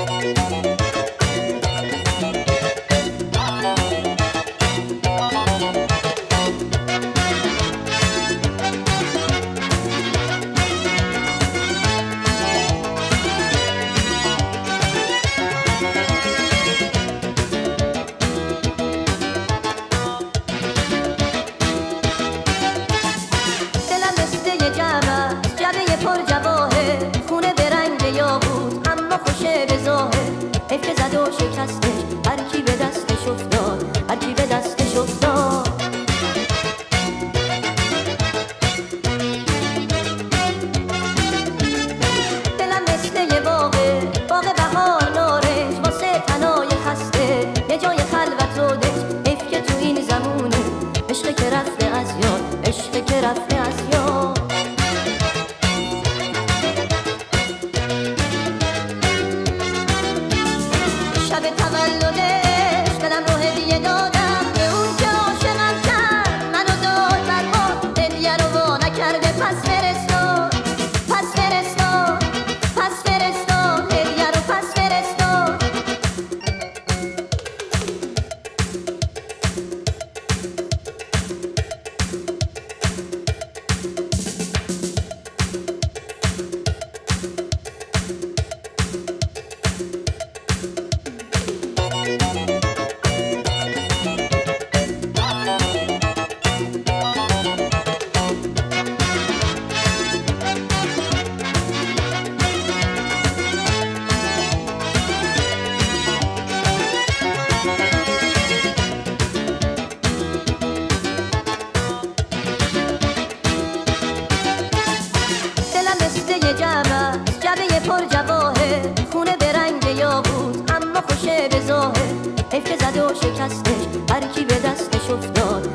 حیف زد و شکستش، هر کی به دستش افتاد، هر کی به دستش افتاد. دلم مثل یه باغه، باغ بهار نارنج، واسه تنای خسته یه جای خلوت و دنج. حیف که تو این زمونه عشق که رفته از یاد، عشق که رفته از یاد. شب تولدش دلم رو هدیه دادم به اون که عاشقم کرد، منو داد برباد، هدیه رو وا نکرده. پس فرستاد، پس فرستاد، پس فرستاد، هدیه رو پس فرستاد. جعبه پر جواهر، خونه به رنگ یاقوت، اما خوشه به ظاهر. حیف که زد و شکستش، هر کی به دستش افتاد،